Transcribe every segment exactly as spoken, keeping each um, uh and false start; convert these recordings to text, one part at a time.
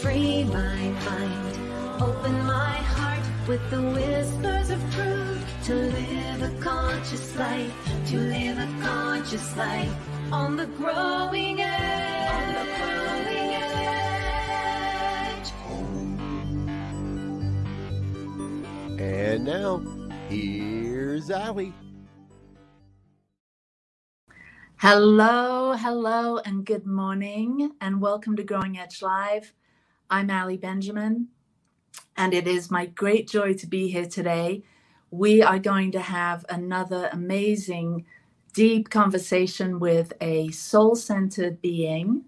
free my mind, open my heart with the whispers of truth, to live a conscious life, to live a conscious life on the growing edge, on the growing edge. And now, here's Ali. Hello, hello, and good morning, and welcome to Growing Edge Live. I'm Ali Benjamin, and it is my great joy to be here today. We are going to have another amazing, deep conversation with a soul-centered being,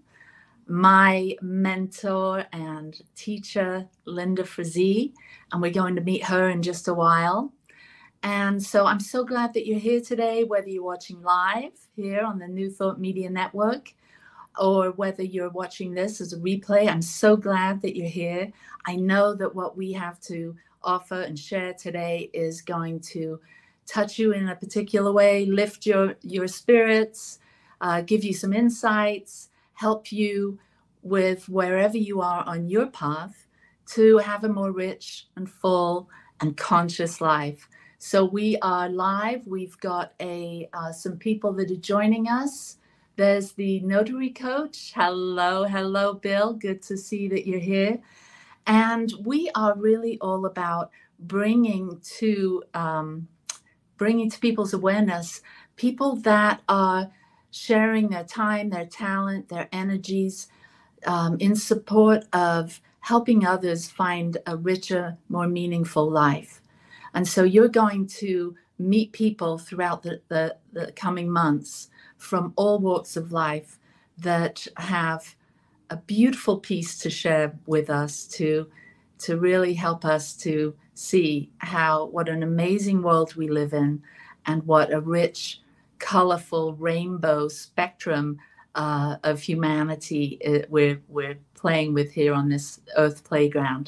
my mentor and teacher, Linda Frazee, and we're going to meet her in just a while. And so I'm so glad that you're here today, whether you're watching live here on the New Thought Media Network, or whether you're watching this as a replay. I'm so glad that you're here. I know that what we have to offer and share today is going to touch you in a particular way, lift your, your spirits, uh, give you some insights, help you with wherever you are on your path to have a more rich and full and conscious life. So we are live. We've got a uh, some people that are joining us. There's the notary coach. Hello, hello, Bill. Good to see that you're here. And we are really all about bringing to um, bringing to people's awareness people that are sharing their time, their talent, their energies um, in support of helping others find a richer, more meaningful life. And so you're going to meet people throughout the, the, the coming months from all walks of life that have a beautiful piece to share with us to, to really help us to see how, what an amazing world we live in and what a rich, colorful rainbow spectrum uh, of humanity uh, we're, we're playing with here on this Earth playground.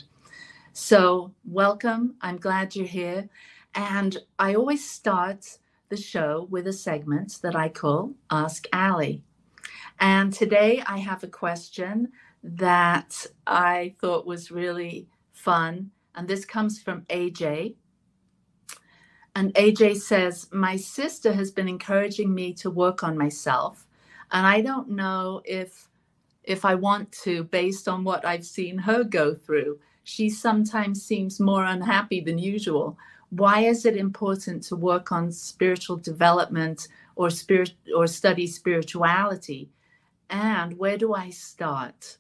So welcome. I'm glad you're here. And I always start the show with a segment that I call Ask Ali. And today I have a question that I thought was really fun. And this comes from A J. And A J says, my sister has been encouraging me to work on myself. And I don't know if, if I want to, based on what I've seen her go through. She sometimes seems more unhappy than usual. Why is it important to work on spiritual development or spirit or study spirituality? And where do I start?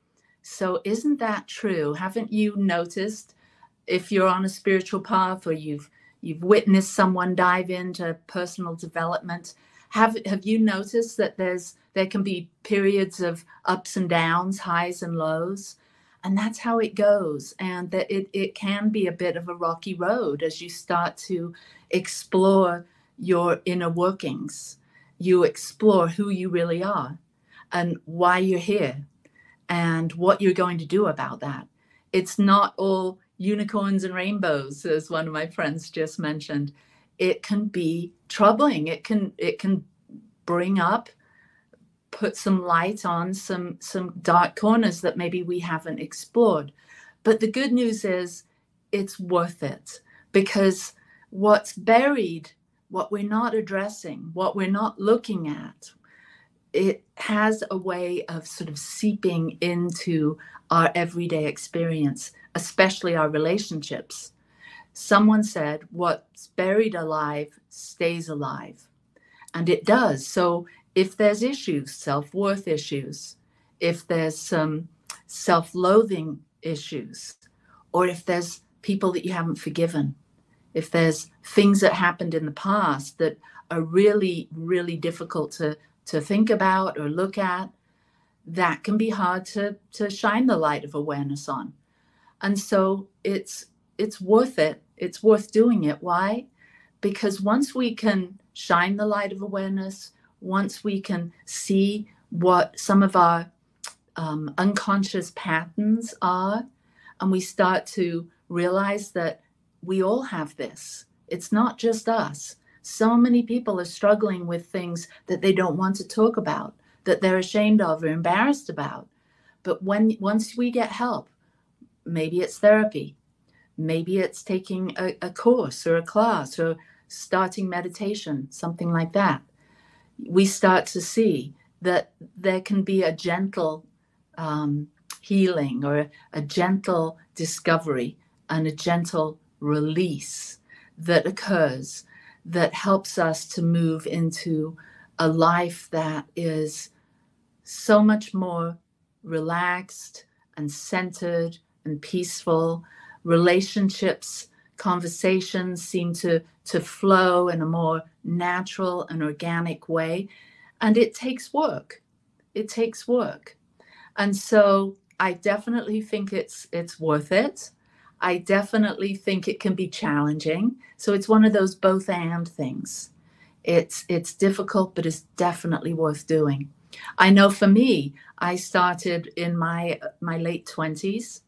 So isn't that true? Haven't you noticed, if you're on a spiritual path or you've you've witnessed someone dive into personal development, have have you noticed that there's there can be periods of ups and downs, highs and lows? And that's how it goes. And that it, it can be a bit of a rocky road as you start to explore your inner workings. You explore who you really are and why you're here and what you're going to do about that. It's not all unicorns and rainbows, as one of my friends just mentioned. It can be troubling. It can, it can bring up put some light on some some dark corners that maybe we haven't explored. But the good news is it's worth it, because what's buried, what we're not addressing, what we're not looking at, it has a way of sort of seeping into our everyday experience, especially our relationships. Someone said, what's buried alive stays alive. And it does. So if there's issues, self-worth issues, if there's some self-loathing issues, or if there's people that you haven't forgiven, if there's things that happened in the past that are really, really difficult to, to think about or look at, that can be hard to, to shine the light of awareness on. And so it's, it's worth it. It's worth doing it. Why? Because once we can shine the light of awareness, once we can see what some of our um, unconscious patterns are, and we start to realize that we all have this. It's not just us. So many people are struggling with things that they don't want to talk about, that they're ashamed of or embarrassed about. But when once we get help, maybe it's therapy, maybe it's taking a, a course or a class or starting meditation, something like that, we start to see that there can be a gentle um, healing or a gentle discovery and a gentle release that occurs that helps us to move into a life that is so much more relaxed and centered and peaceful. Relationships, conversations seem to, to flow in a more natural and organic way. And it takes work. It takes work. And so I definitely think it's it's worth it. I definitely think it can be challenging. So it's one of those both and things. It's it's difficult, but it's definitely worth doing. I know for me, I started in my my late twenties,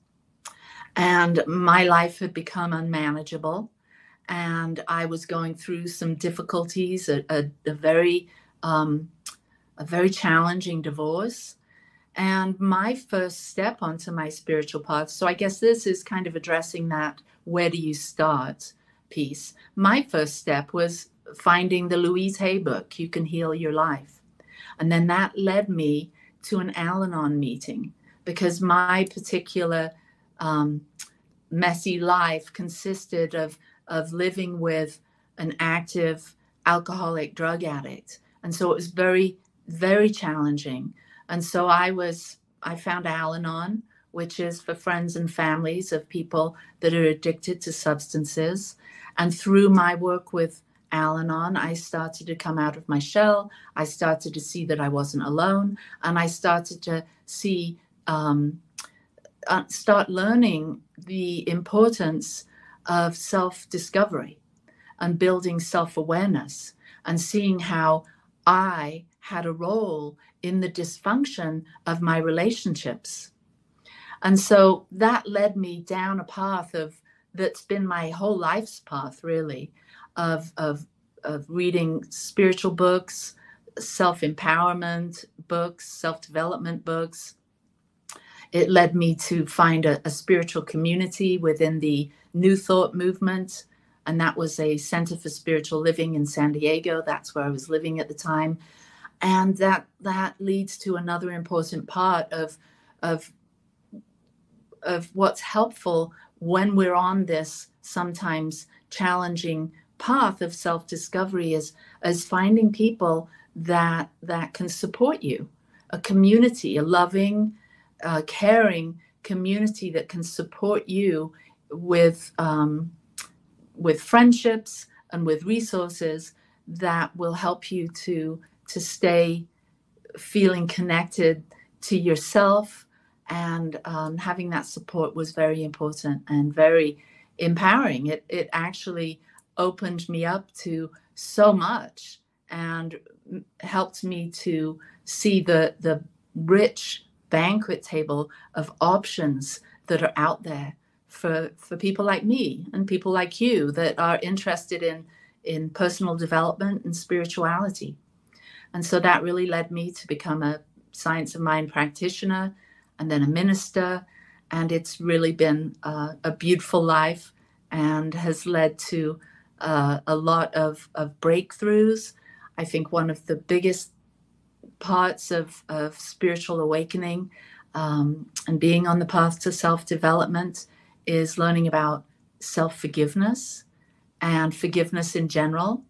and my life had become unmanageable, and I was going through some difficulties, a, a, a very um, a very challenging divorce. And my first step onto my spiritual path, so I guess this is kind of addressing that where do you start piece. My first step was finding the Louise Hay book, You Can Heal Your Life. And then that led me to an Al-Anon meeting, because my particular um, messy life consisted of, of living with an active alcoholic drug addict. And so it was very, very challenging. And so I was, I found Al-Anon, which is for friends and families of people that are addicted to substances. And through my work with Al-Anon, I started to come out of my shell. I started to see that I wasn't alone. And I started to see, um, uh, start learning the importance of self-discovery and building self-awareness and seeing how I had a role in the dysfunction of my relationships. And so that led me down a path of that's been my whole life's path, really, of of of reading spiritual books, self-empowerment books, self-development books. It led me to find a, a spiritual community within the New Thought movement, and that was a center for spiritual living in San Diego. That's where I was living at the time. And that that leads to another important part of, of, of what's helpful when we're on this sometimes challenging path of self-discovery is, is finding people that, that can support you, a community, a loving, uh, caring community that can support you with, um, with friendships and with resources that will help you to to stay feeling connected to yourself. And um, having that support was very important and very empowering. It, it actually opened me up to so much and helped me to see the, the rich banquet table of options that are out there for, for people like me and people like you that are interested in, in personal development and spirituality. And so that really led me to become a Science of Mind practitioner and then a minister. And it's really been uh, a beautiful life and has led to uh, a lot of, of breakthroughs. I think one of the biggest parts of, of spiritual awakening um, and being on the path to self-development is learning about self-forgiveness and forgiveness in general.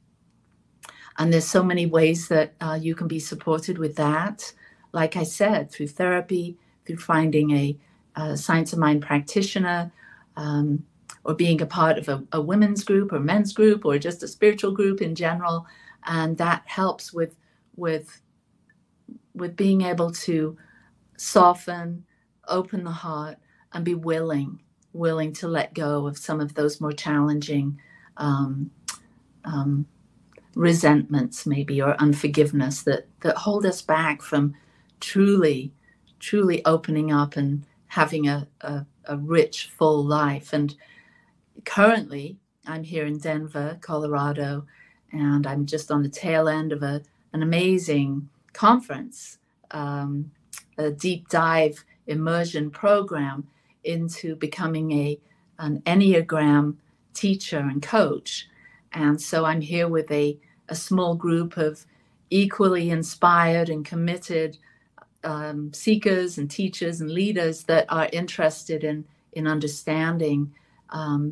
And there's so many ways that uh, you can be supported with that. Like I said, through therapy, through finding a, a Science of Mind practitioner, um, or being a part of a, a women's group or men's group, or just a spiritual group in general. And that helps with, with, with being able to soften, open the heart, and be willing, willing to let go of some of those more challenging um, um, resentments maybe, or unforgiveness that, that hold us back from truly, truly opening up and having a, a, a rich, full life. And currently I'm here in Denver, Colorado, and I'm just on the tail end of a, an amazing conference, um, a deep dive immersion program into becoming a an Enneagram teacher and coach. And so I'm here with a, a small group of equally inspired and committed um, seekers and teachers and leaders that are interested in, in understanding um,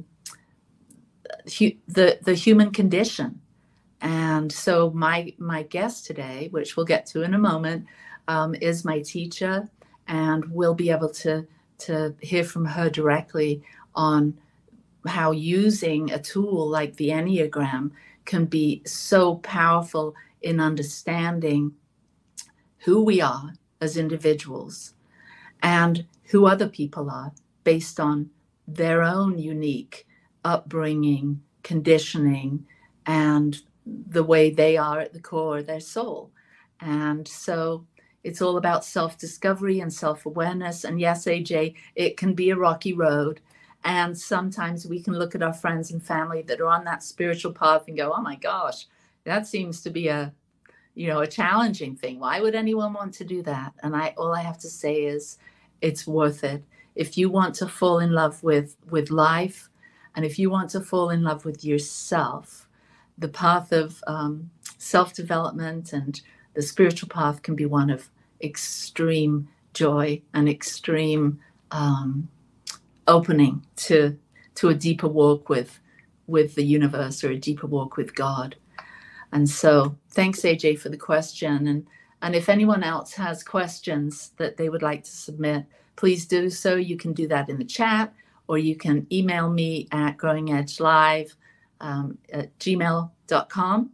hu- the, the human condition. And so my, my guest today, which we'll get to in a moment, um, is my teacher, and we'll be able to, to hear from her directly on how using a tool like the Enneagram can be so powerful in understanding who we are as individuals and who other people are based on their own unique upbringing, conditioning, and the way they are at the core of their soul. And so it's all about self-discovery and self-awareness. And yes, A J, it can be a rocky road. And sometimes we can look at our friends and family that are on that spiritual path and go, oh my gosh, that seems to be a, you know, a challenging thing. Why would anyone want to do that? And I, all I have to say is it's worth it. If you want to fall in love with, with life, and if you want to fall in love with yourself, the path of um, self-development and the spiritual path can be one of extreme joy and extreme um, opening to to a deeper walk with with the universe, or a deeper walk with God. And so thanks, A J, for the question. And and if anyone else has questions that they would like to submit, please do so. You can do that in the chat, or you can email me at growingedgelive um, at gmail dot com.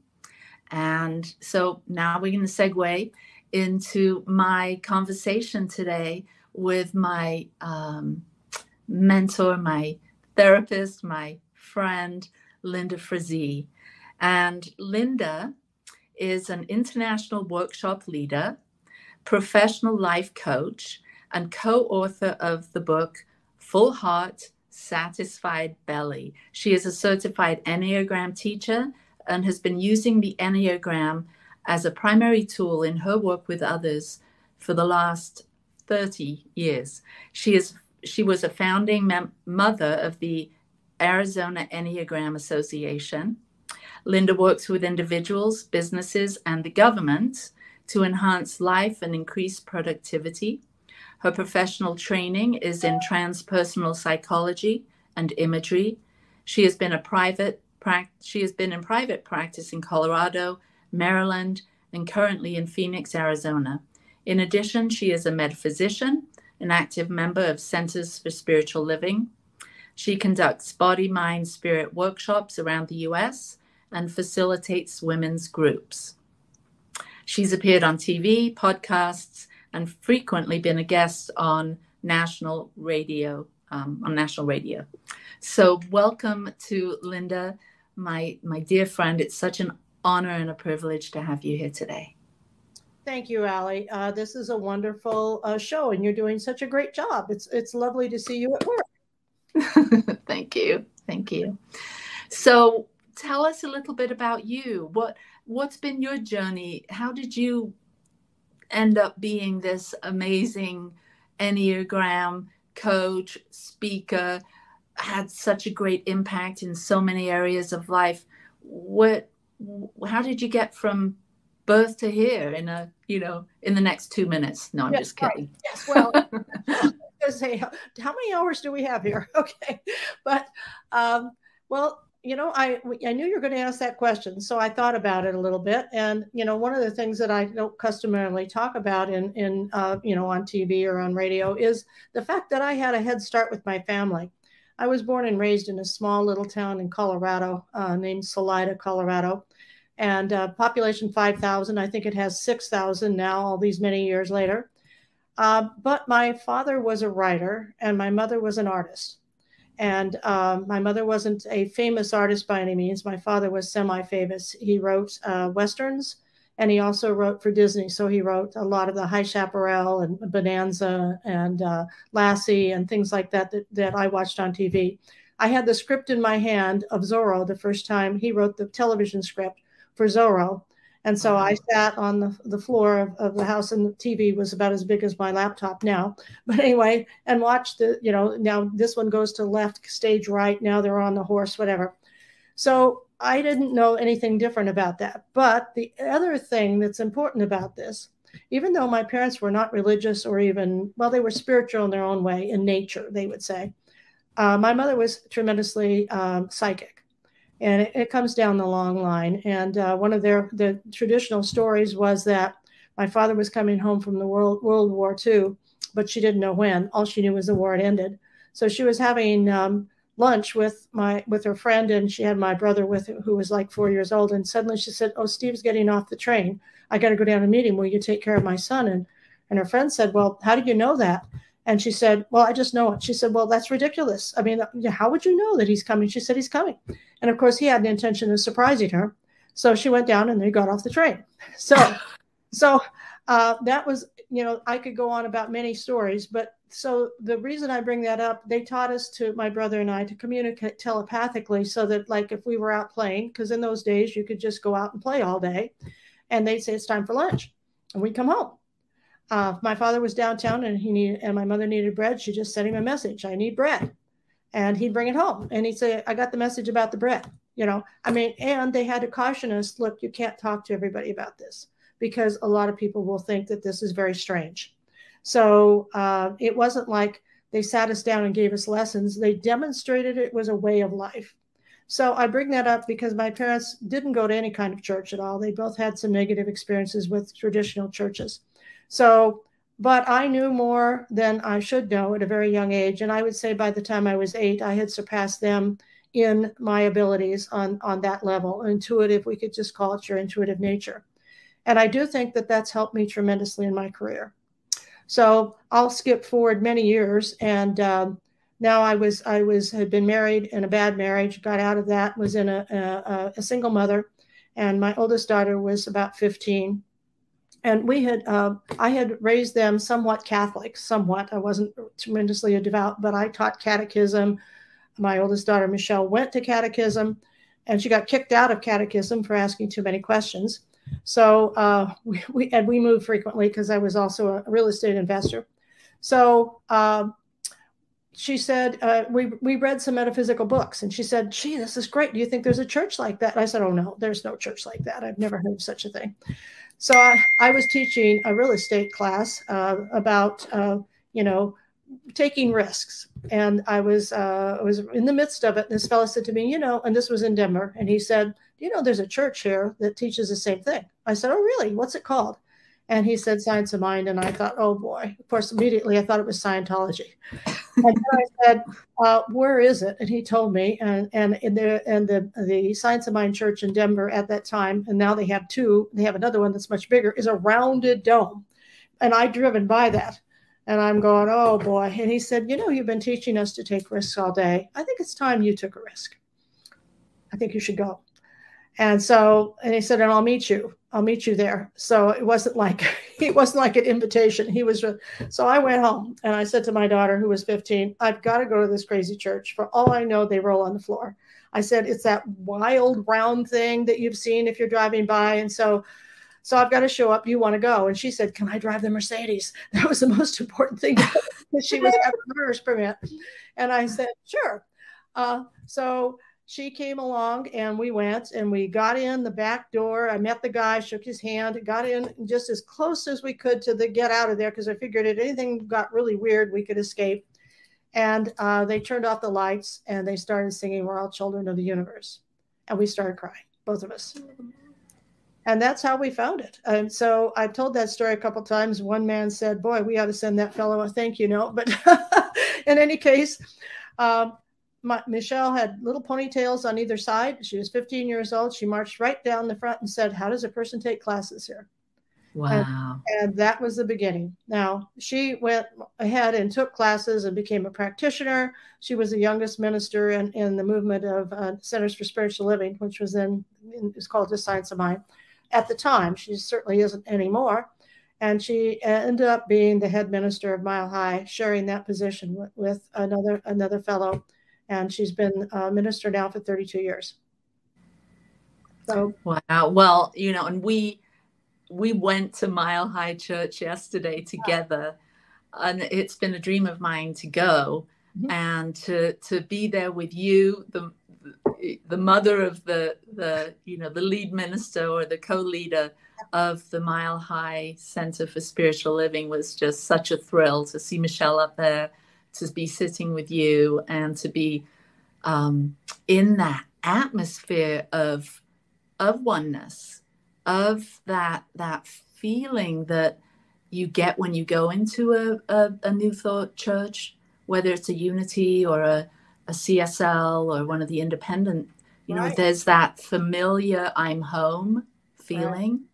And so now we're going to segue into my conversation today with my um, mentor, my therapist, my friend, Linda Frazee. And Linda is an international workshop leader, professional life coach, and co-author of the book, Full Heart, Satisfied Belly. She is a certified Enneagram teacher and has been using the Enneagram as a primary tool in her work with others for the last thirty years. She is She was a founding mem- mother of the Arizona Enneagram Association. Linda works with individuals, businesses, and the government to enhance life and increase productivity. Her professional training is in transpersonal psychology and imagery. She has been a private pra- she has been in private practice in Colorado, Maryland, and currently in Phoenix, Arizona. In addition, she is a metaphysician, an active member of Centers for Spiritual Living. She conducts body, mind, spirit workshops around the U S and facilitates women's groups. She's appeared on T V, podcasts, and frequently been a guest on national radio. Um, on national radio. So welcome to Linda, my my dear friend. It's such an honor and a privilege to have you here today. Thank you, Allie. Uh, this is a wonderful uh, show, and you're doing such a great job. It's it's lovely to see you at work. Thank you. Thank you. So tell us a little bit about you. What, what's been your journey? How did you end up being this amazing Enneagram coach, speaker, had such a great impact in so many areas of life? What, how did you get from birth to here in a, you know, in the next two minutes? No, I'm yes, just kidding. Right. Yes, well, I was gonna say, how, how many hours do we have here? Okay. But, um, well, you know, I, I knew you were going to ask that question. So I thought about it a little bit. And, you know, one of the things that I don't customarily talk about in, in uh, you know, on T V or on radio is the fact that I had a head start with my family. I was born and raised in a small little town in Colorado uh, named Salida, Colorado. And uh, population five thousand. I think it has six thousand now, all these many years later. Uh, but my father was a writer and my mother was an artist. And um, my mother wasn't a famous artist by any means. My father was semi-famous. He wrote uh, Westerns, and he also wrote for Disney. So he wrote a lot of the High Chaparral and Bonanza and uh, Lassie and things like that, that that I watched on T V. I had the script in my hand of Zorro the first time. He wrote the television script for Zorro. And so I sat on the, the floor of, of the house, and the T V was about as big as my laptop now. But anyway, and watched the, you know, now this one goes to left, stage right. Now they're on the horse, whatever. So I didn't know anything different about that. But the other thing that's important about this, even though my parents were not religious or even, well, they were spiritual in their own way, in nature, they would say. Uh, my mother was tremendously um, psychic. And it, it comes down the long line. And uh, one of their the traditional stories was that my father was coming home from the World, World War Two, but she didn't know when. All she knew was the war had ended. So she was having um, lunch with my with her friend, and she had my brother with her, who was like four years old. And suddenly she said, "Oh, Steve's getting off the train. I got to go down and meet him. Will you take care of my son?" And and her friend said, "Well, how did you know that?" And she said, "Well, I just know it." She said, "Well, that's ridiculous. I mean, how would you know that he's coming?" She said, "He's coming." And of course, he had the intention of surprising her. So she went down and they got off the train. So, so uh, that was, you know, I could go on about many stories. But so the reason I bring that up, they taught us to, my brother and I, to communicate telepathically, so that like if we were out playing, because in those days you could just go out and play all day, and they'd say it's time for lunch, and we'd come home. Uh, my father was downtown and he needed, and my mother needed bread. She just sent him a message, "I need bread." And he'd bring it home and he'd say, "I got the message about the bread." You know, I mean, and they had to caution us, look, you can't talk to everybody about this, because a lot of people will think that this is very strange. So uh, it wasn't like they sat us down and gave us lessons. They demonstrated it was a way of life. So I bring that up because my parents didn't go to any kind of church at all. They both had some negative experiences with traditional churches. So, but I knew more than I should know at a very young age. And I would say by the time I was eight, I had surpassed them in my abilities on, on that level, intuitive, we could just call it your intuitive nature. And I do think that that's helped me tremendously in my career. So I'll skip forward many years. And um, now I was, I was, had been married in a bad marriage, got out of that, was in a, a, a single mother. And my oldest daughter was about fifteen. And we had, uh, I had raised them somewhat Catholic, somewhat. I wasn't tremendously a devout, but I taught catechism. My oldest daughter, Michelle, went to catechism, and she got kicked out of catechism for asking too many questions. So uh, we, we, and we moved frequently because I was also a real estate investor. So uh, she said, uh, we, we read some metaphysical books, and she said, "Gee, this is great. Do you think there's a church like that?" And I said, "Oh, no, there's no church like that. I've never heard of such a thing." So I, I was teaching a real estate class uh, about, uh, you know, taking risks. And I was, uh, I was in the midst of it. And this fellow said to me, you know, and this was in Denver. And he said, "Do you know, there's a church here that teaches the same thing?" I said, "Oh, really? What's it called?" And he said, "Science of Mind." And I thought, oh boy, of course, immediately I thought it was Scientology. And then I said, uh, "Where is it?" And he told me, and, and in the, and the, the Science of Mind church in Denver at that time, and now they have two, they have another one that's much bigger, is a rounded dome. And I'd driven by that. And I'm going, oh boy. And he said, "You know, you've been teaching us to take risks all day. I think it's time you took a risk. I think you should go." And so, and he said, "And I'll meet you. I'll meet you there." So it wasn't like, it wasn't like an invitation. He was, so I went home and I said to my daughter, who was fifteen, "I've got to go to this crazy church. For all I know, they roll on the floor." I said, "It's that wild round thing that you've seen if you're driving by. And so, so I've got to show up. You want to go?" And she said, "Can I drive the Mercedes?" That was the most important thing, because she was having a driver's permit. And I said, "Sure." Uh, so she came along and we went and we got in the back door. I met the guy, shook his hand, got in just as close as we could to the get out of there, because I figured if anything got really weird, we could escape. And uh, they turned off the lights and they started singing "We're All Children of the Universe." And we started crying, both of us. And that's how we found it. And so I've told that story a couple of times. One man said, "Boy, we ought to send that fellow a thank you note." But in any case, um, My, Michelle had little ponytails on either side. She was fifteen years old. She marched right down the front and said, "How does a person take classes here?" Wow. And, and that was the beginning. Now, she went ahead and took classes and became a practitioner. She was the youngest minister in, in the movement of uh, Centers for Spiritual Living, which was then, it was called the Science of Mind. At the time, she certainly isn't anymore. And she ended up being the head minister of Mile High, sharing that position with, with another another fellow. And she's been a minister now for thirty-two years. So, wow. Well, you know, and we, we went to Mile High Church yesterday together, and it's been a dream of mine to go mm-hmm. and to to be there with you, the the mother of the the you know the lead minister or the co-leader of the Mile High Center for Spiritual Living. Was just such a thrill to see Michelle up there, to be sitting with you, and to be um, in that atmosphere of of oneness, of that that feeling that you get when you go into a, a, a New Thought church, whether it's a Unity or a, a C S L or one of the independent, you right. know, there's that familiar I'm home feeling. Right.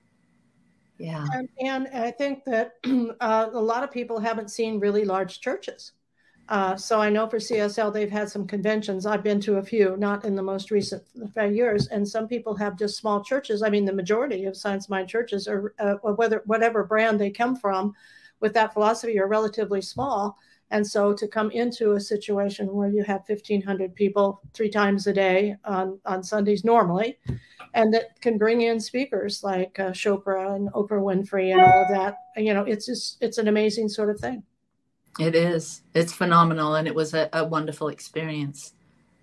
Yeah. And, and I think that uh, a lot of people haven't seen really large churches. Uh, so I know for C S L, they've had some conventions. I've been to a few, not in the most recent years. And some people have just small churches. I mean, the majority of Science Mind churches are, uh, whether whatever brand they come from with that philosophy, are relatively small. And so to come into a situation where you have fifteen hundred people three times a day on, on Sundays normally, and that can bring in speakers like uh, Chopra and Oprah Winfrey and all of that, you know, it's just, it's an amazing sort of thing. It is. It's phenomenal. And it was a, a wonderful experience.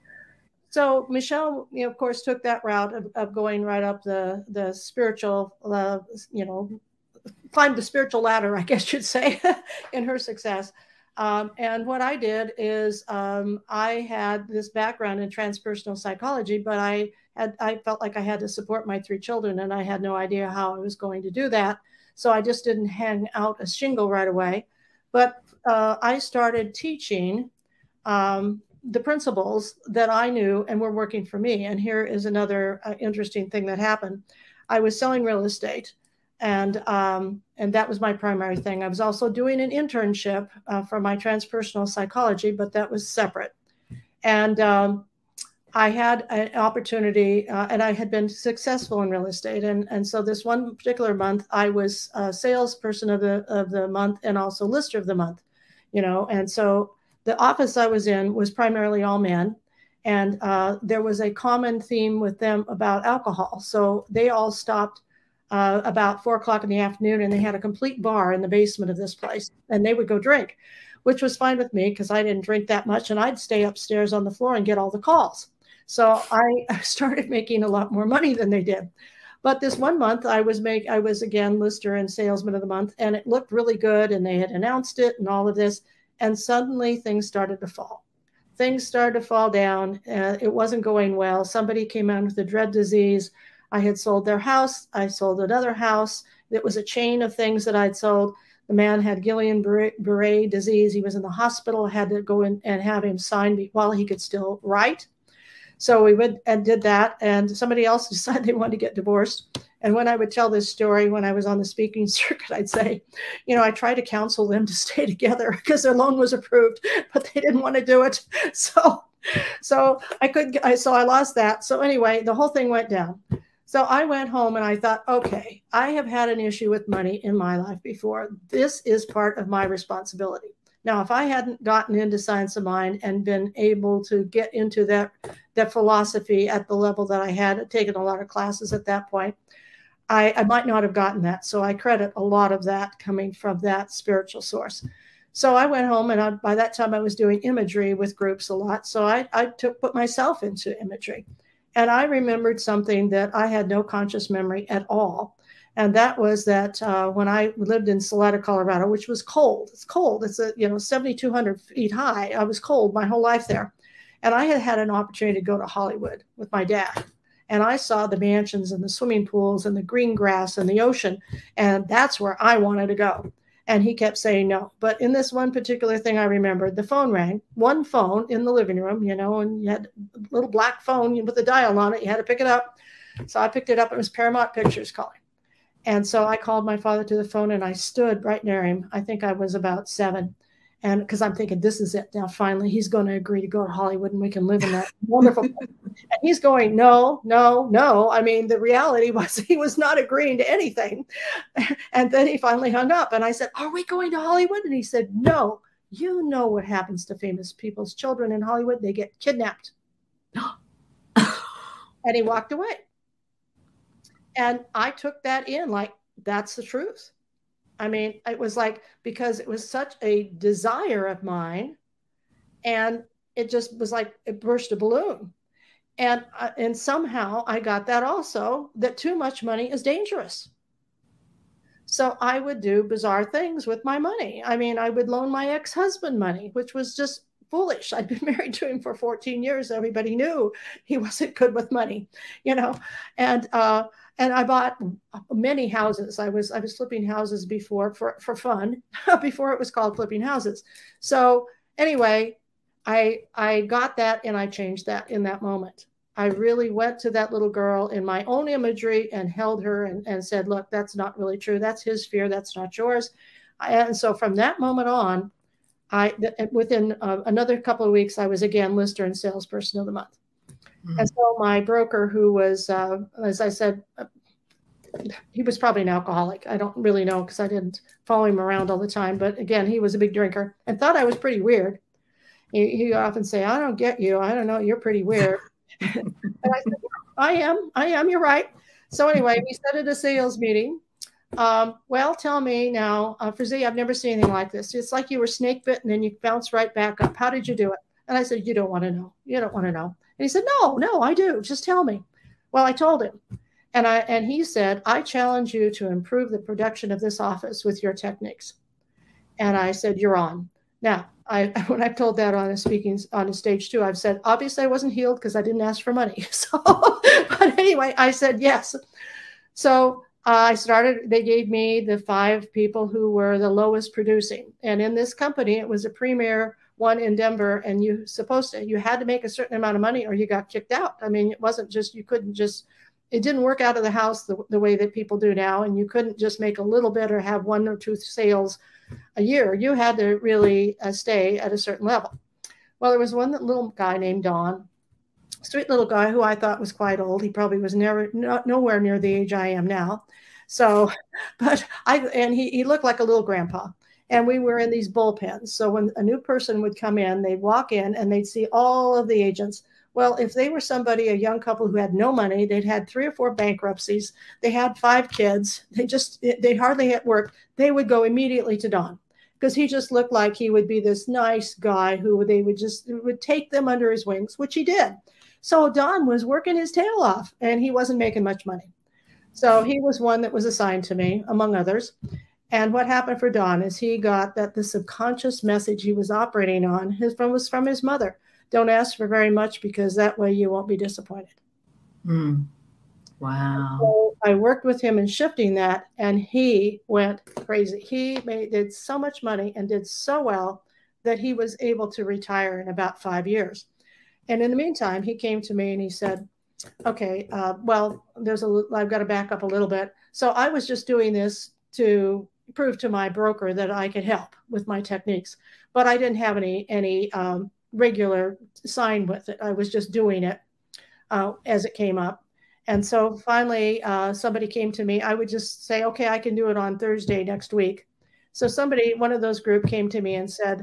So Michelle, you know, of course, took that route of, of going right up the, the spiritual, uh, you know, climbed the spiritual ladder, I guess you'd say, in her success. Um, and what I did is um, I had this background in transpersonal psychology, but I had, I felt like I had to support my three children, and I had no idea how I was going to do that. So I just didn't hang out a shingle right away. But uh, I started teaching um, the principles that I knew and were working for me. And here is another uh, interesting thing that happened. I was selling real estate, and um, and that was my primary thing. I was also doing an internship uh, for my transpersonal psychology, but that was separate. And um, I had an opportunity, uh, and I had been successful in real estate. And, and so this one particular month, I was a salesperson of the of the month and also lister of the month, you know. And so the office I was in was primarily all men. And uh, there was a common theme with them about alcohol. So they all stopped uh, about four o'clock in the afternoon, and they had a complete bar in the basement of this place, and they would go drink, which was fine with me because I didn't drink that much, and I'd stay upstairs on the floor and get all the calls. So I started making a lot more money than they did. But this one month I was make I was again lister and salesman of the month, and it looked really good, and they had announced it and all of this. And suddenly things started to fall. Things started to fall down. Uh, it wasn't going well. Somebody came in with a dread disease. I had sold their house. I sold another house. It was a chain of things that I'd sold. The man had Guillain-Barré disease. He was in the hospital. I had to go in and have him sign while he could still write. So we went and did that, and somebody else decided they wanted to get divorced. And when I would tell this story, when I was on the speaking circuit, I'd say, you know, I tried to counsel them to stay together because their loan was approved, but they didn't want to do it. So, so I couldn't, I, so I lost that. So anyway, the whole thing went down. So I went home and I thought, okay, I have had an issue with money in my life before. This is part of my responsibility. Now, if I hadn't gotten into Science of Mind and been able to get into that, that philosophy at the level that I had, taken a lot of classes at that point, I, I might not have gotten that. So I credit a lot of that coming from that spiritual source. So I went home, and I, by that time I was doing imagery with groups a lot. So I, I took put myself into imagery. And I remembered something that I had no conscious memory at all. And that was that uh, when I lived in Salida, Colorado, which was cold, it's cold. It's a, you know, seventy-two hundred feet high. I was cold my whole life there. And I had had an opportunity to go to Hollywood with my dad. And I saw the mansions and the swimming pools and the green grass and the ocean. And that's where I wanted to go. And he kept saying no. But in this one particular thing, I remembered the phone rang, one phone in the living room, you know, and you had a little black phone with a dial on it. You had to pick it up. So I picked it up. It was Paramount Pictures calling. And so I called my father to the phone, and I stood right near him. I think I was about seven. And because I'm thinking, this is it now, finally, he's going to agree to go to Hollywood and we can live in that wonderful place. And he's going, no, no, no. I mean, the reality was he was not agreeing to anything. And then he finally hung up. And I said, are we going to Hollywood? And he said, no, you know what happens to famous people's children in Hollywood. They get kidnapped. And he walked away. And I took that in like, that's the truth. I mean, it was like, because it was such a desire of mine, and it just was like it burst a balloon. And, uh, and somehow I got that also, that too much money is dangerous. So I would do bizarre things with my money. I mean, I would loan my ex-husband money, which was just foolish. I'd been married to him for fourteen years. Everybody knew he wasn't good with money, you know, and, uh, and I bought many houses. I was, I was flipping houses before for, for fun, before it was called flipping houses. So anyway, I, I got that, and I changed that in that moment. I really went to that little girl in my own imagery and held her and, and said, look, that's not really true. That's his fear. That's not yours. And so from that moment on, I, within uh, another couple of weeks, I was again lister and salesperson of the month. Mm-hmm. And so my broker, who was, uh, as I said, uh, he was probably an alcoholic. I don't really know, because I didn't follow him around all the time. But again, he was a big drinker and thought I was pretty weird. He, he often say, I don't get you. I don't know. You're pretty weird. And I said, I am, I am, you're right. So anyway, we set at a sales meeting. Um, well, tell me now, uh, Frazee, I've never seen anything like this. It's like you were snake bitten and you bounce right back up. How did you do it? And I said, you don't want to know. You don't want to know. And he said, no, no, I do. Just tell me. Well, I told him. And I, and he said, I challenge you to improve the production of this office with your techniques. And I said, you're on. Now, I, when I've told that on a speaking on a stage too, I've said, obviously I wasn't healed because I didn't ask for money. So, but anyway, I said yes. So uh, I started, they gave me the five people who were the lowest producing. And in this company, it was a premier one in Denver, and you supposed to, you had to make a certain amount of money or you got kicked out. I mean, it wasn't just, you couldn't just, it didn't work out of the house the, the way that people do now. And you couldn't just make a little bit or have one or two sales a year. You had to really uh, stay at a certain level. Well, there was one little guy named Don, sweet little guy who I thought was quite old. He probably was never, no, nowhere near the age I am now. So, but I, and he, he looked like a little grandpa. And we were in these bullpens. So when a new person would come in, they'd walk in and they'd see all of the agents. Well, if they were somebody, a young couple who had no money, they'd had three or four bankruptcies, they had five kids, they just, they hardly had work, they would go immediately to Don, because he just looked like he would be this nice guy who they would just, would take them under his wings, which he did. So Don was working his tail off, and he wasn't making much money. So he was one that was assigned to me, among others. And what happened for Don is he got that the subconscious message he was operating on his, from, was from his mother. Don't ask for very much, because that way you won't be disappointed. Mm. Wow. So I worked with him in shifting that, and he went crazy. He made, did so much money and did so well that he was able to retire in about five years. And in the meantime, he came to me and he said, okay, uh, well, there's a, I've got to back up a little bit. So I was just doing this to prove to my broker that I could help with my techniques, but I didn't have any, any, um, regular sign with it. I was just doing it uh, as it came up. And so finally, uh, somebody came to me. I would just say, okay, I can do it on Thursday next week. So somebody, one of those group came to me and said,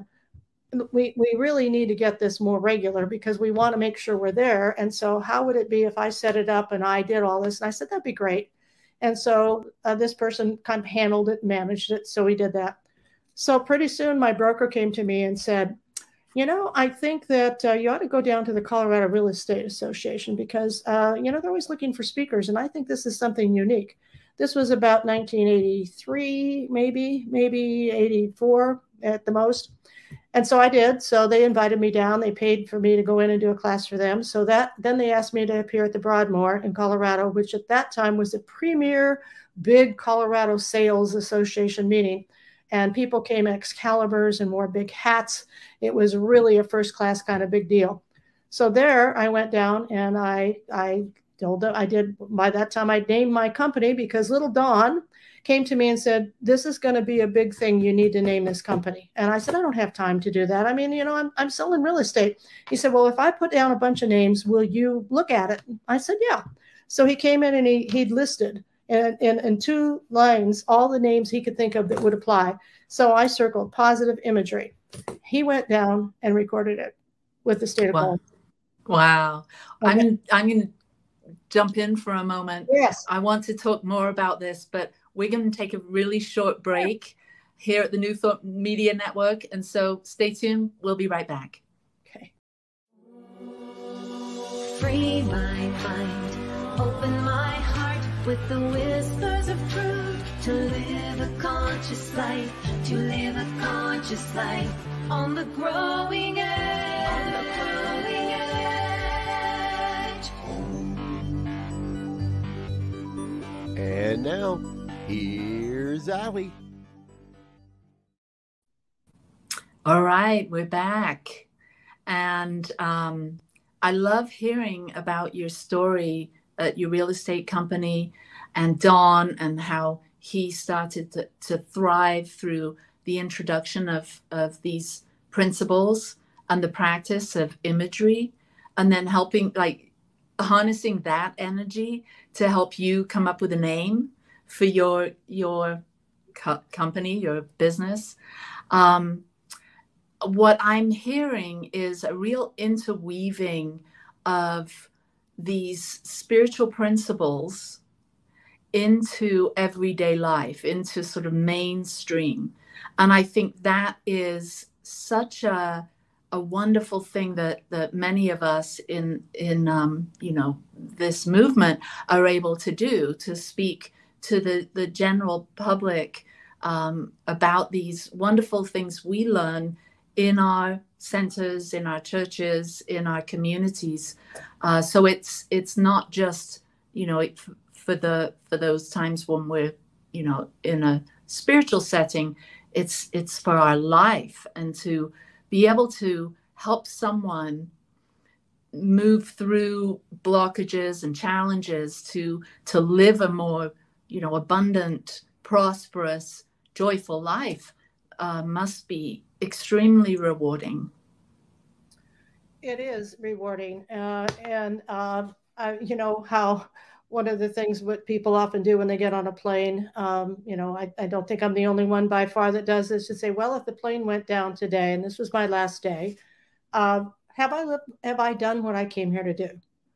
we, we really need to get this more regular because we want to make sure we're there. And so how would it be if I set it up and I did all this? And I said, that'd be great. And so uh, this person kind of handled it, managed it. So we did that. So pretty soon my broker came to me and said, you know, I think that uh, you ought to go down to the Colorado Real Estate Association because, uh, you know, they're always looking for speakers. And I think this is something unique. This was about nineteen eighty-three, maybe, maybe eighty-four at the most. And so I did. So they invited me down. They paid for me to go in and do a class for them. So that then they asked me to appear at the Broadmoor in Colorado, which at that time was the premier big Colorado Sales Association meeting. And people came Excaliburs and wore big hats. It was really a first class kind of big deal. So there I went down and I, I told them, I did, by that time I named my company because little Dawn came to me and said, this is going to be a big thing. You need to name this company. And I said, I don't have time to do that. I mean, you know, I'm, I'm selling real estate. He said, well, if I put down a bunch of names, will you look at it? I said, yeah. So he came in and he, he'd listed in, in, in two lines all the names he could think of that would apply. So I circled positive imagery. He went down and recorded it with the state of Wow. Colorado. Wow. Okay. I'm, I'm going to jump in for a moment. Yes. I want to talk more about this, but we're going to take a really short break here at the New Thought Media Network. And so stay tuned. We'll be right back. Okay. Free my mind, open my heart with the whispers of truth. To live a conscious life, to live a conscious life on the growing edge. On the growing edge. And now, here's Allie. All right, we're back. And um, I love hearing about your story at your real estate company and Don, and how he started to, to thrive through the introduction of, of these principles and the practice of imagery, and then helping, like, harnessing that energy to help you come up with a name for your your co- company, your business. Um, what I'm hearing is a real interweaving of these spiritual principles into everyday life, into sort of mainstream. And I think that is such a a wonderful thing that that many of us in in um, you know, this movement are able to do, to speak to the the general public um, about these wonderful things we learn in our centers, in our churches, in our communities. Uh, so it's it's not just, you know, it, for the for those times when we're, you know, in a spiritual setting. It's it's for our life, and to be able to help someone move through blockages and challenges to to live a more, you know, abundant, prosperous, joyful life uh, must be extremely rewarding. It is rewarding, uh, and uh, I, you know how one of the things what people often do when they get on a plane, um, you know, I, I don't think I'm the only one by far that does this, to say, well, if the plane went down today, and this was my last day, uh, have I lived, have I done what I came here to do?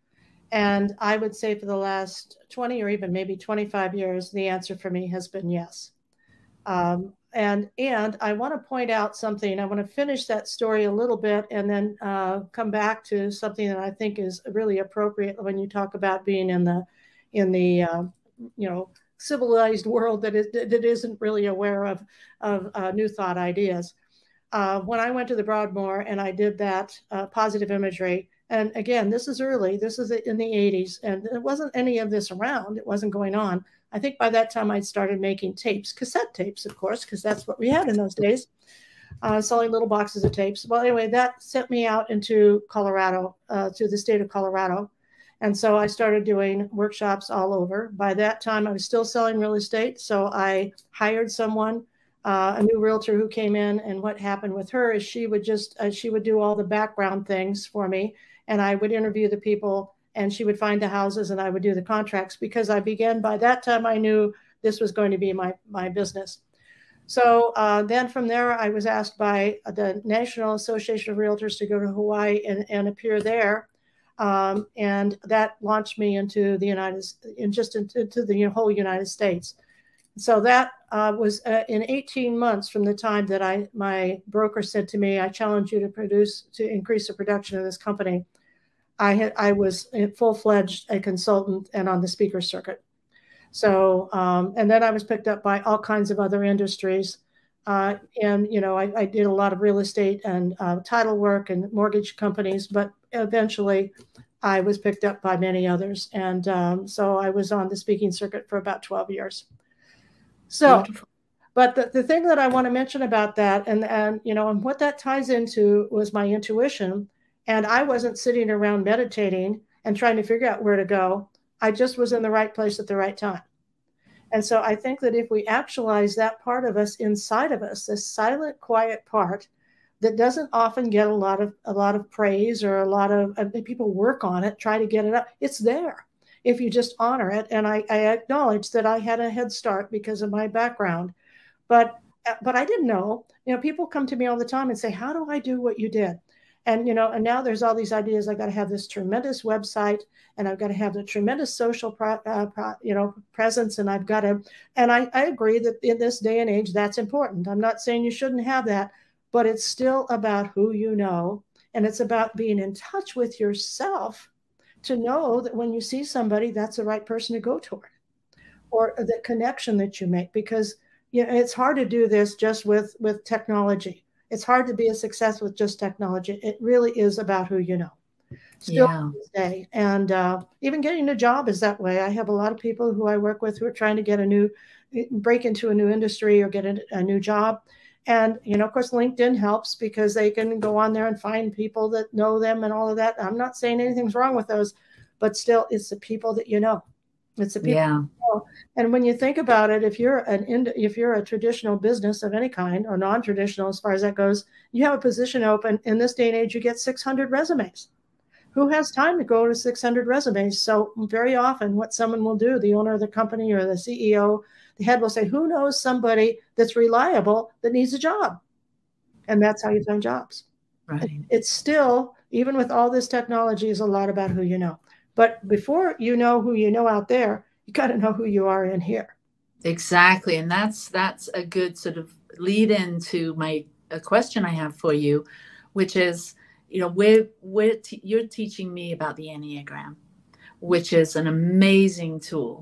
And I would say for the last twenty or even maybe twenty-five years, the answer for me has been yes. Um, and and I want to point out something. I want to finish that story a little bit, and then uh, come back to something that I think is really appropriate when you talk about being in the in the uh, you know, civilized world that is that isn't really aware of of uh, new thought ideas. Uh, when I went to the Broadmoor and I did that uh, positive imagery, and again, this is early, this is in the eighties, and there wasn't any of this around. It wasn't going on. I think by that time I'd started making tapes, cassette tapes, of course, because that's what we had in those days, uh, selling little boxes of tapes. Well, anyway, that sent me out into Colorado, uh, to the state of Colorado. And so I started doing workshops all over. By that time, I was still selling real estate. So I hired someone, uh, a new realtor who came in. And what happened with her is she would just, uh, she would do all the background things for me. And I would interview the people, and she would find the houses, and I would do the contracts, because I began, by that time, I knew this was going to be my, my business. So uh, then from there, I was asked by the National Association of Realtors to go to Hawaii and, and appear there. Um, and that launched me into the United, in just into, into the whole United States. So that uh, was uh, in eighteen months from the time that I, my broker said to me, I challenge you to produce, to increase the production of this company. I had, I was full-fledged a consultant and on the speaker circuit. So, um, and then I was picked up by all kinds of other industries. Uh, and, you know, I, I did a lot of real estate and uh, title work and mortgage companies, but eventually I was picked up by many others. And um, so I was on the speaking circuit for about twelve years. So, Beautiful. But the, the thing that I want to mention about that, and, and, you know, and what that ties into was my intuition. And I wasn't sitting around meditating and trying to figure out where to go. I just was in the right place at the right time. And so I think that if we actualize that part of us inside of us, this silent, quiet part that doesn't often get a lot of a lot of praise, or a lot of uh, people work on it, try to get it up, it's there if you just honor it. And I, I acknowledge that I had a head start because of my background, but but I didn't know. You know, people come to me all the time and say, "How do I do what you did?" And, you know, and now there's all these ideas. I've got to have this tremendous website, and I've got to have the tremendous social, pro, uh, pro, you know, presence. And I've got to, and I, I agree that in this day and age, that's important. I'm not saying you shouldn't have that, but it's still about who you know. And it's about being in touch with yourself to know that when you see somebody, that's the right person to go toward, or the connection that you make, because, you know, it's hard to do this just with, with technology. It's hard to be a success with just technology. It really is about who you know. Still Yeah. to this day. And uh, even getting a job is that way. I have a lot of people who I work with who are trying to get a new, break into a new industry or get a, a new job. And, you know, of course, LinkedIn helps because they can go on there and find people that know them and all of that. I'm not saying anything's wrong with those, but still, it's the people that you know. It's the people. Yeah. And when you think about it, if you're an if you're a traditional business of any kind, or non-traditional as far as that goes, you have a position open. In this day and age, you get six hundred resumes. Who has time to go to six hundred resumes? So very often what someone will do, the owner of the company or the C E O, the head will say, who knows somebody that's reliable that needs a job? And that's how you find jobs. Right. It's still, even with all this technology, is a lot about who you know. But before you know who you know out there, you got to know who you are in here. Exactly. And that's that's a good sort of lead into my a question I have for you, which is, you know, we're, we're t- you're teaching me about the Enneagram, which is an amazing tool.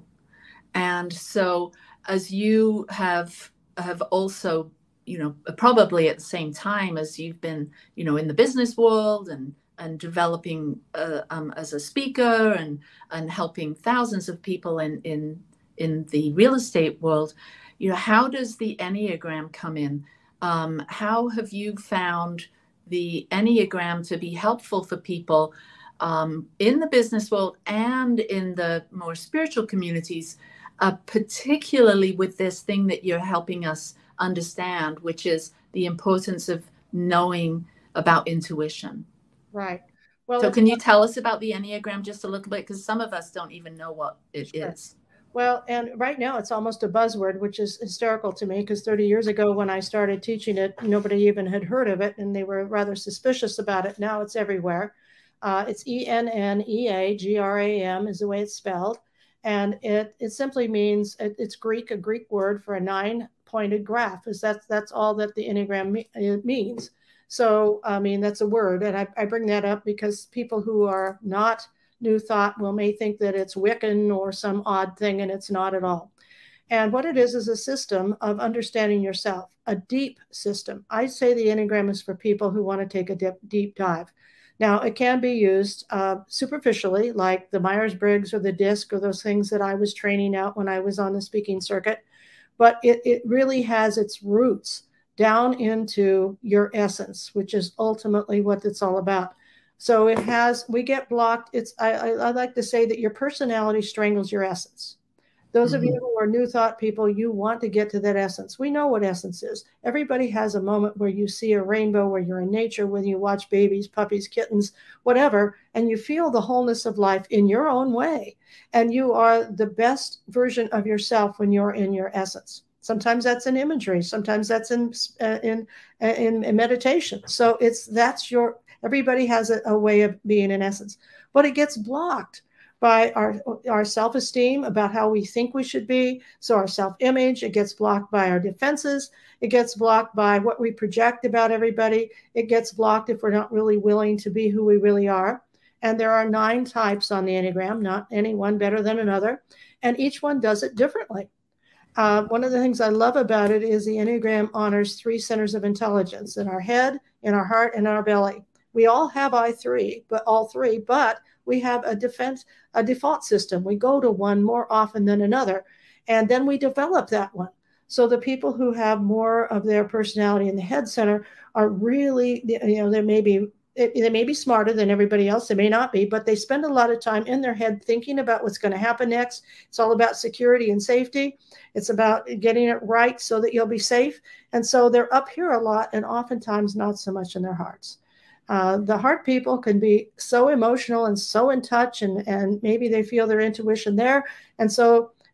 And so as you have have also, you know, probably at the same time as you've been, you know, in the business world and and developing uh, um, as a speaker and and helping thousands of people in in in the real estate world, you know, how does the Enneagram come in? Um, how have you found the Enneagram to be helpful for people um, in the business world and in the more spiritual communities, uh, particularly with this thing that you're helping us understand, which is the importance of knowing about intuition? Right. Well, so can you tell us about the Enneagram just a little bit? Because some of us don't even know what it sure. is. Well, and right now it's almost a buzzword, which is hysterical to me, because thirty years ago when I started teaching it, nobody even had heard of it, and they were rather suspicious about it. Now it's everywhere. Uh, it's E N N E A G R A M is the way it's spelled. And it it simply means, it, it's Greek, a Greek word for a nine-pointed graph. Is that's, that's all that the Enneagram me, means. So, I mean, that's a word. And I, I bring that up because people who are not New Thought will may think that it's Wiccan or some odd thing, and it's not at all. And what it is is a system of understanding yourself, a deep system. I say the Enneagram is for people who want to take a deep, deep dive. Now, it can be used uh, superficially, like the Myers-Briggs or the DISC or those things that I was training out when I was on the speaking circuit. But it, it really has its roots down into your essence, which is ultimately what it's all about. So it has, we get blocked. It's, I, I, I like to say that your personality strangles your essence. Those mm-hmm. of you who are New Thought people, you want to get to that essence. We know what essence is. Everybody has a moment where you see a rainbow, where you're in nature, when you watch babies, puppies, kittens, whatever, and you feel the wholeness of life in your own way. And you are the best version of yourself when you're in your essence. Sometimes that's in imagery. Sometimes that's in, uh, in, uh, in, in meditation. So it's, that's your, everybody has a, a way of being in essence, but it gets blocked by our, our self-esteem about how we think we should be. So our self-image, it gets blocked by our defenses. It gets blocked by what we project about everybody. It gets blocked if we're not really willing to be who we really are. And there are nine types on the Enneagram, not any one better than another. And each one does it differently. Uh, one of the things I love about it is the Enneagram honors three centers of intelligence: in our head, in our heart, and our belly. We all have I three, but all three, but we have a defense, a default system. We go to one more often than another, and then we develop that one. So the people who have more of their personality in the head center are really, you know, they may be, they may be smarter than everybody else. They may not be, but they spend a lot of time in their head thinking about what's going to happen next. It's all about security and safety. It's about getting it right so that you'll be safe. And so they're up here a lot, and oftentimes not so much in their hearts. Uh, the heart people can be so emotional and so in touch, and, and maybe they feel their intuition there. And so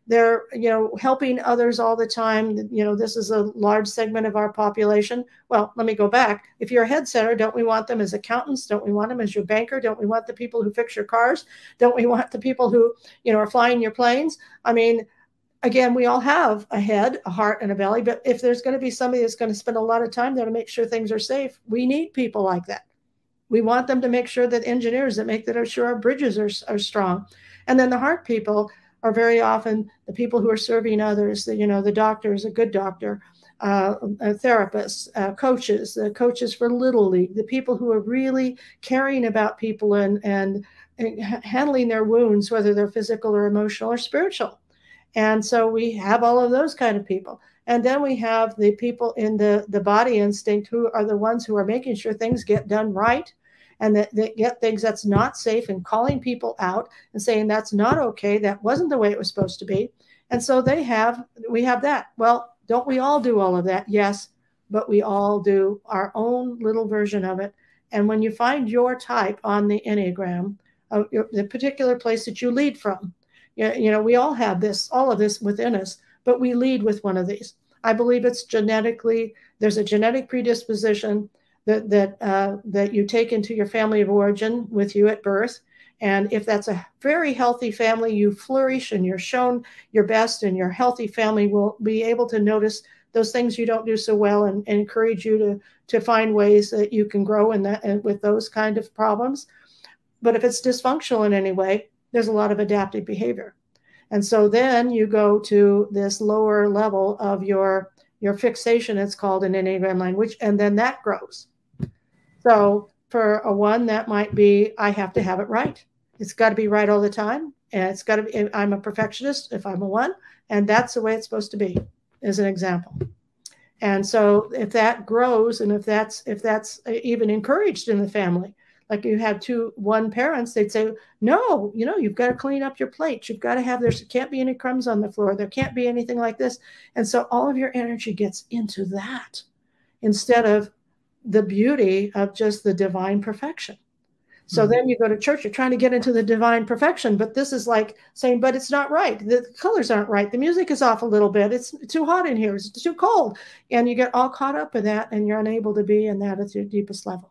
They're, you know, helping others all the time. You know, this is a large segment of our population. Well, let me go back. If you're a head center, don't we want them as accountants? Don't we want them as your banker? Don't we want the people who fix your cars? Don't we want the people who, you know, are flying your planes? I mean, again, we all have a head, a heart, and a belly. But if there's going to be somebody that's going to spend a lot of time there to make sure things are safe, we need people like that. We want them to make sure that engineers that make that are sure our bridges are, are strong. And then the heart people are very often the people who are serving others, the, you know, the doctors, a good doctor, uh, therapists, uh, coaches, the coaches for Little League, the people who are really caring about people and, and, and handling their wounds, whether they're physical or emotional or spiritual. And so we have all of those kind of people. And then we have the people in the, the body instinct who are the ones who are making sure things get done right, and that they get things that's not safe, and calling people out and saying that's not okay. That wasn't the way it was supposed to be. And so they have, we have that. Well, don't we all do all of that? Yes, but we all do our own little version of it. And when you find your type on the Enneagram, uh, the particular place that you lead from, you know, we all have this, all of this within us, but we lead with one of these. I believe it's genetically, there's a genetic predisposition that that uh, that you take into your family of origin with you at birth. And if that's a very healthy family, you flourish and you're shown your best, and your healthy family will be able to notice those things you don't do so well, and, and encourage you to, to find ways that you can grow in that, and with those kind of problems. But if it's dysfunctional in any way, there's a lot of adaptive behavior. And so then you go to this lower level of your, your fixation, it's called an Enneagram language, and then that grows. So for a one, that might be, I have to have it right. It's got to be right all the time. And it's got to be, I'm a perfectionist if I'm a one, and that's the way it's supposed to be, as an example. And so if that grows, and if that's, if that's even encouraged in the family, like you have two one parents, they'd say, no, you know, you've got to clean up your plate. You've got to have, there can't be any crumbs on the floor. There can't be anything like this. And so all of your energy gets into that instead of the beauty of just the divine perfection. So mm-hmm. then you go to church, you're trying to get into the divine perfection, but this is like saying, but it's not right. The colors aren't right. The music is off a little bit. It's too hot in here. It's too cold. And you get all caught up in that, and you're unable to be in that at your deepest level.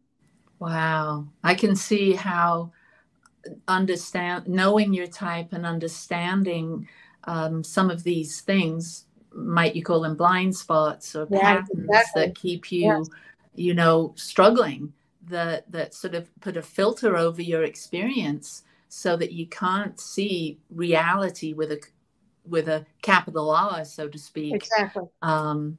Wow. I can see how understand knowing your type and understanding um, some of these things, might you call them blind spots or yeah, patterns exactly. that keep you, yes. you know, struggling, that, that sort of put a filter over your experience so that you can't see reality with a, with a capital R, so to speak. Exactly. Um,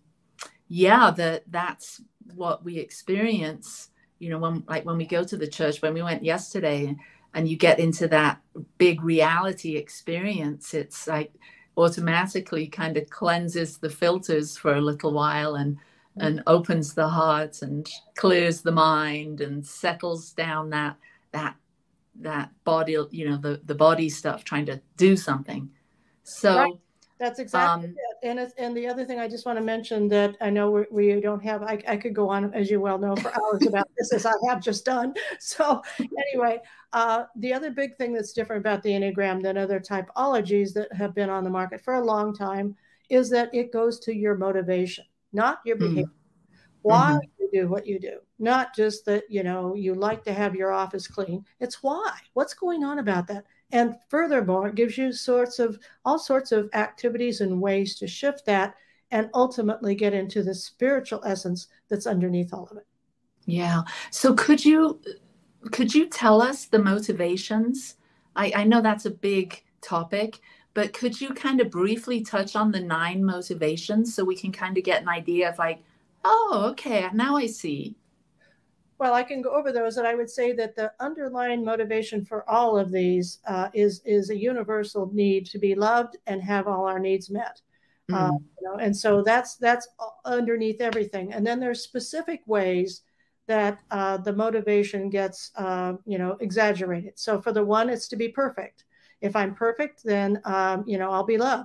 yeah, that that's what we experience. You know, when like when we go to the church, when we went yesterday, and you get into that big reality experience, it's like automatically kind of cleanses the filters for a little while, and and opens the heart and clears the mind and settles down that that that body, you know, the the body stuff trying to do something. So right. That's exactly um, it. And it's, and the other thing I just want to mention that I know we, we don't have, I, I could go on, as you well know, for hours about this, as I have just done. So anyway, uh, the other big thing that's different about the Enneagram than other typologies that have been on the market for a long time is that it goes to your motivation, not your behavior. Mm-hmm. Why mm-hmm. you do what you do, not just that, you know, you like to have your office clean. It's why. What's going on about that? And furthermore, it gives you sorts of all sorts of activities and ways to shift that and ultimately get into the spiritual essence that's underneath all of it. Yeah. So could you could you tell us the motivations? I, I know that's a big topic, but could you kind of briefly touch on the nine motivations so we can kind of get an idea of like, oh, okay, now I see. Well, I can go over those, and I would say that the underlying motivation for all of these uh, is is a universal need to be loved and have all our needs met. Mm. Uh, you know, and so that's that's underneath everything. And then there's specific ways that uh, the motivation gets, uh, you know, exaggerated. So for the one, it's to be perfect. If I'm perfect, then um, you know, I'll be loved.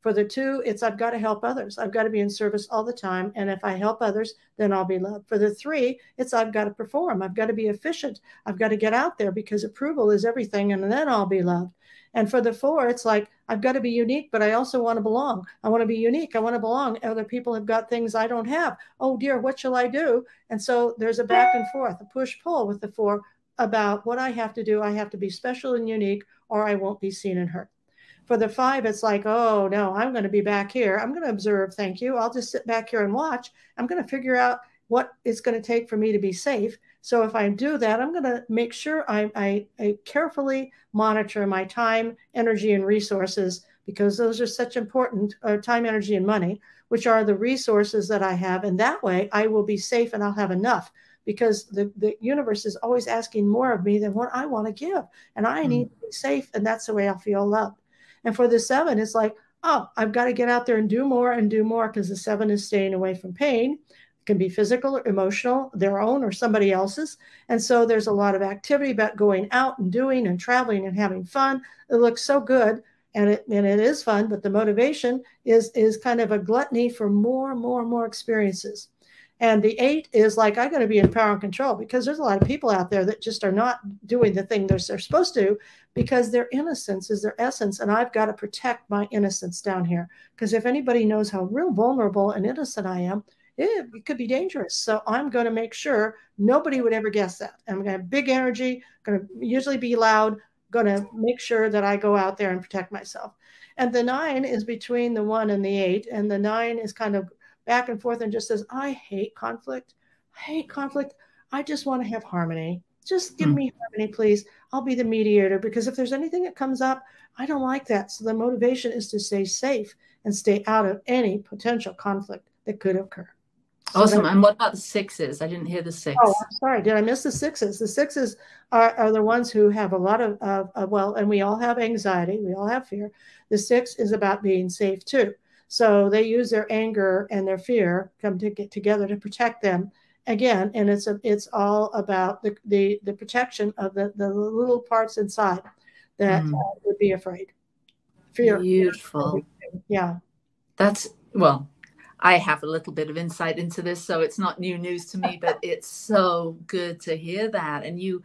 For the two, it's I've got to help others. I've got to be in service all the time. And if I help others, then I'll be loved. For the three, it's I've got to perform. I've got to be efficient. I've got to get out there because approval is everything. And then I'll be loved. And for the four, it's like, I've got to be unique, but I also want to belong. I want to be unique. I want to belong. Other people have got things I don't have. Oh dear, what shall I do? And so there's a back and forth, a push-pull with the four about what I have to do. I have to be special and unique, or I won't be seen and heard. For the five, it's like, oh no, I'm going to be back here. I'm going to observe. Thank you. I'll just sit back here and watch. I'm going to figure out what it's going to take for me to be safe. So if I do that, I'm going to make sure I, I, I carefully monitor my time, energy, and resources, because those are such important, uh, time, energy, and money, which are the resources that I have. And that way I will be safe and I'll have enough, because the, the universe is always asking more of me than what I want to give. And I mm. need to be safe. And that's the way I'll feel loved. And for the seven, it's like, oh, I've got to get out there and do more and do more, because the seven is staying away from pain. It can be physical or emotional, their own or somebody else's. And so there's a lot of activity about going out and doing and traveling and having fun. It looks so good. And it, and it is fun, but the motivation is, is kind of a gluttony for more, more, more experiences. And the eight is like, I got to be in power and control, because there's a lot of people out there that just are not doing the thing they're, they're supposed to, because their innocence is their essence. And I've got to protect my innocence down here, because if anybody knows how real vulnerable and innocent I am, it, it could be dangerous. So I'm going to make sure nobody would ever guess that. I'm going to have big energy, going to usually be loud, going to make sure that I go out there and protect myself. And the nine is between the one and the eight. And the nine is kind of back and forth and just says, I hate conflict. I hate conflict. I just want to have harmony. Just give mm. me harmony, please. I'll be the mediator, because if there's anything that comes up, I don't like that. So the motivation is to stay safe and stay out of any potential conflict that could occur. So awesome. And what about the sixes? I didn't hear the six. Oh, I'm sorry. Did I miss the sixes? The sixes are, are the ones who have a lot of, uh, uh, well, and we all have anxiety. We all have fear. The six is about being safe too. So they use their anger and their fear come to get together to protect them again. And it's a, it's all about the, the, the protection of the, the little parts inside that mm. uh, would be afraid. Fear. Beautiful. Yeah. That's, well, I have a little bit of insight into this, so it's not new news to me, but it's so good to hear that. And you,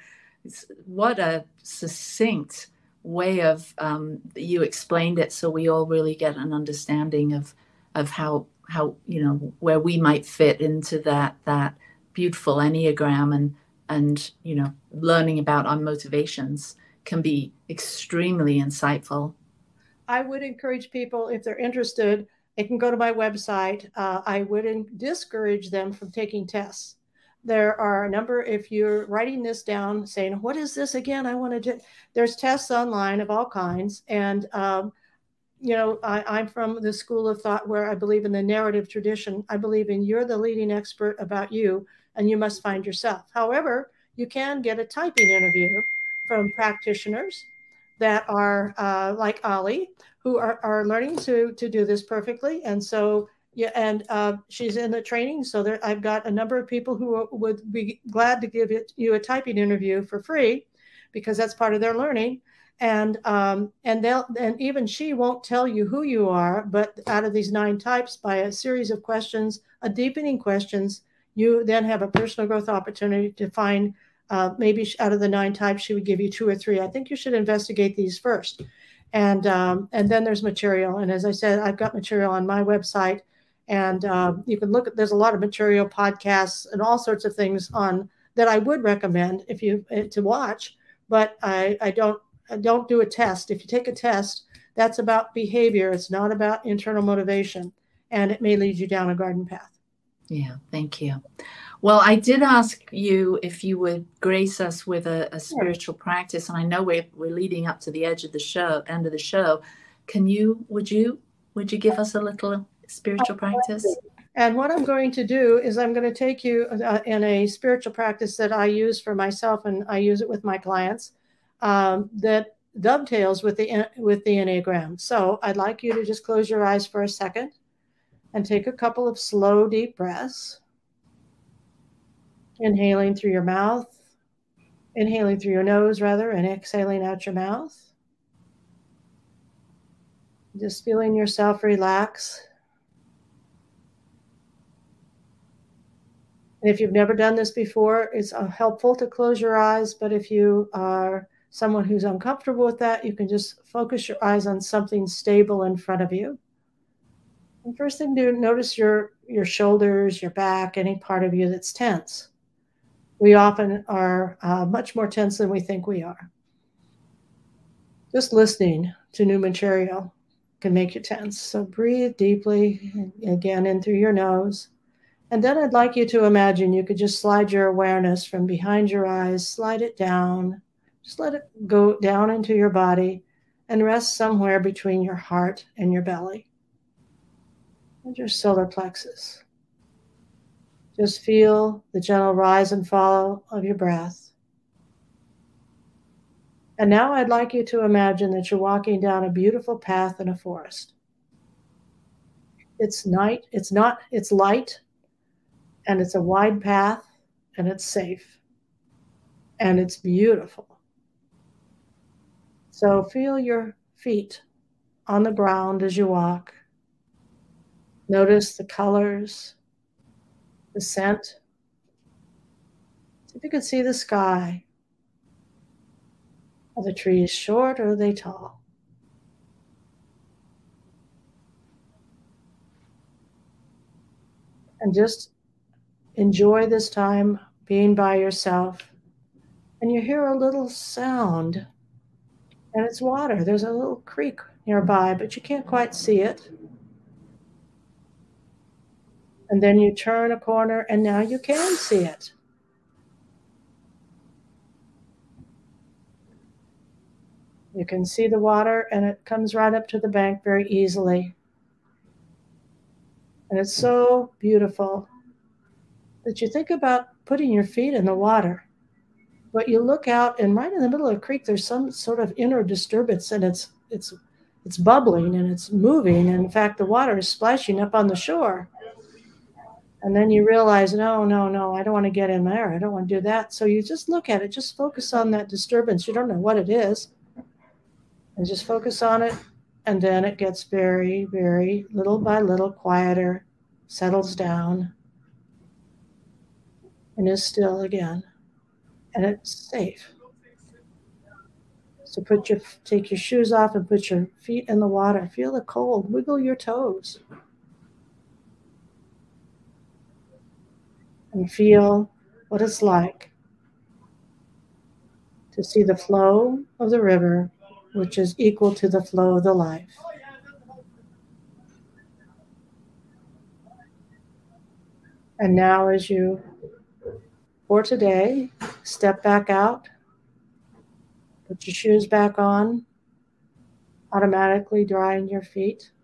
what a succinct way of um, you explained it, so we all really get an understanding of of how how you know where we might fit into that that beautiful Enneagram, and and you know learning about our motivations can be extremely insightful. I would encourage people, if they're interested, they can go to my website. Uh, I wouldn't discourage them from taking tests. There are a number, if you're writing this down, saying, what is this again? I want to do, there's tests online of all kinds. And, um, you know, I, I'm from the school of thought where I believe in the narrative tradition. I believe in you're the leading expert about you, and you must find yourself. However, you can get a typing interview from practitioners that are uh, like Ali, who are, are learning to, to do this perfectly. And so, yeah, and uh, she's in the training. So there, I've got a number of people who would be glad to give it, you a typing interview for free, because that's part of their learning. And um, and they'll and even she won't tell you who you are, but out of these nine types, by a series of questions, a deepening questions, you then have a personal growth opportunity to find uh, maybe out of the nine types, she would give you two or three. I think you should investigate these first. And um, and then there's material. And as I said, I've got material on my website. And uh, you can look at, there's a lot of material, podcasts, and all sorts of things on that I would recommend if you to watch. But I, I don't I don't do a test. If you take a test, that's about behavior. It's not about internal motivation, and it may lead you down a garden path. Yeah, thank you. Well, I did ask you if you would grace us with a, a spiritual yeah. practice, and I know we're we're leading up to the edge of the show, end of the show. Can you? Would you? Would you give us a little spiritual practice? And what I'm going to do is I'm going to take you uh, in a spiritual practice that I use for myself, and I use it with my clients, um, that dovetails with the with the Enneagram. So I'd like you to just close your eyes for a second and take a couple of slow, deep breaths. Inhaling through your mouth, inhaling through your nose rather, and exhaling out your mouth. Just feeling yourself relax. And if you've never done this before, it's helpful to close your eyes. But if you are someone who's uncomfortable with that, you can just focus your eyes on something stable in front of you. And first thing to do, notice your, your shoulders, your back, any part of you that's tense. We often are uh, much more tense than we think we are. Just listening to new material can make you tense. So breathe deeply, again, in through your nose. And then I'd like you to imagine you could just slide your awareness from behind your eyes, slide it down, just let it go down into your body and rest somewhere between your heart and your belly and your solar plexus. Just feel the gentle rise and fall of your breath. And now I'd like you to imagine that you're walking down a beautiful path in a forest. It's night, it's not, it's light, and it's a wide path, and it's safe, and it's beautiful. So feel your feet on the ground as you walk. Notice the colors, the scent. See if you can see the sky. Are the trees short or are they tall? And just enjoy this time being by yourself. And you hear a little sound, and it's water. There's a little creek nearby, but you can't quite see it. And then you turn a corner, and now you can see it. You can see the water, and it comes right up to the bank very easily. And it's so beautiful that you think about putting your feet in the water. But you look out, and right in the middle of the creek, there's some sort of inner disturbance, and it's it's it's bubbling and it's moving. And in fact, the water is splashing up on the shore. And then you realize, no, no, no, I don't want to get in there. I don't want to do that. So you just look at it, just focus on that disturbance. You don't know what it is. And just focus on it. And then it gets very, very little by little quieter, settles down, and is still again. And it's safe. So put your, take your shoes off and put your feet in the water. Feel the cold. Wiggle your toes. And feel what it's like to see the flow of the river, which is equal to the flow of the life. And now as you, for today, step back out, put your shoes back on, automatically drying your feet,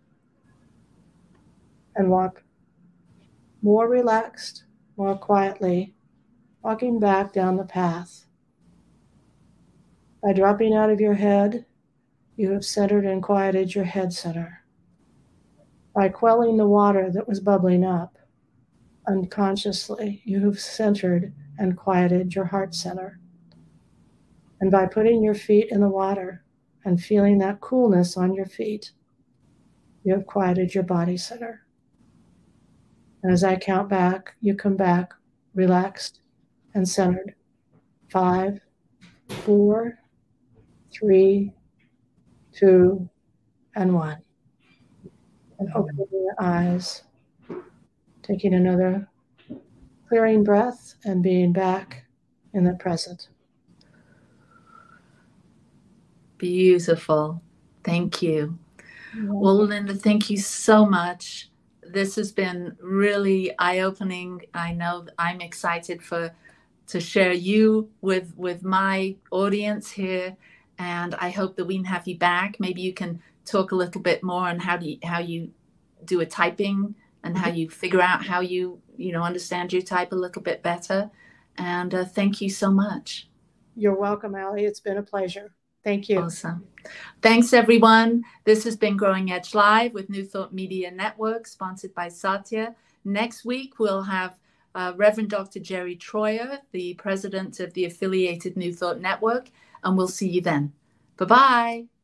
and walk more relaxed, more quietly, walking back down the path. By dropping out of your head, you have centered and quieted your head center. By quelling the water that was bubbling up, unconsciously, you have centered and quieted your heart center. And by putting your feet in the water and feeling that coolness on your feet, you have quieted your body center. And as I count back, you come back relaxed and centered. Five, four, three, two, and one. And opening your eyes, taking another clearing breath and being back in the present. Beautiful. Thank you. Well, Linda, thank you so much. This has been really eye-opening. I know I'm excited for to share you with with my audience here, and I hope that we can have you back. Maybe you can talk a little bit more on how do you, how you do a typing and how you figure out how you you know understand your type a little bit better. And uh, thank you so much. You're welcome, Allie. It's been a pleasure. Thank you. Awesome. Thanks, everyone. This has been Growing Edge Live with New Thought Media Network, sponsored by Satya. Next week, we'll have uh, Reverend Doctor Jerry Troyer, the president of the affiliated New Thought Network, and we'll see you then. Bye-bye.